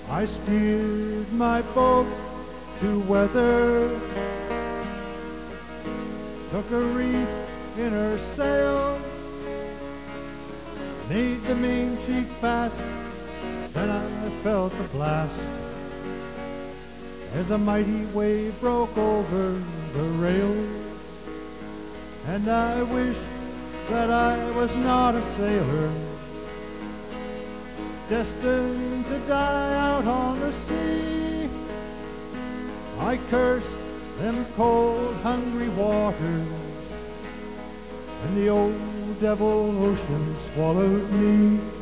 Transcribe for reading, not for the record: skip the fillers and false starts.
I steered my boat to weather, took a reef in her sail, made the main sheet fast, then I felt the blast as a mighty wave broke over the rail. And I wished that I was not a sailor, destined to die out on the sea. I cursed them cold, hungry waters, and the old devil ocean swallowed me.